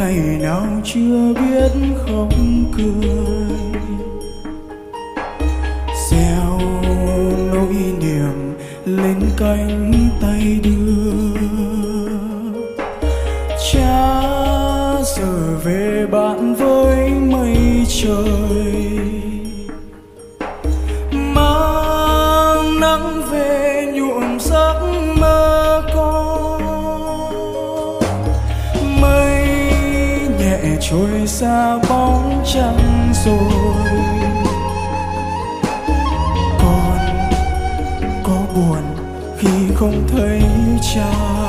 ngày nào chưa biết không cười, gieo nỗi niềm lên cánh tay đưa. Cha giờ về bạn với mây trời, mang nắng về nhuộm giấc mơ con. Mây nhẹ trôi xa bóng trăng rồi, con có buồn khi không thấy cha?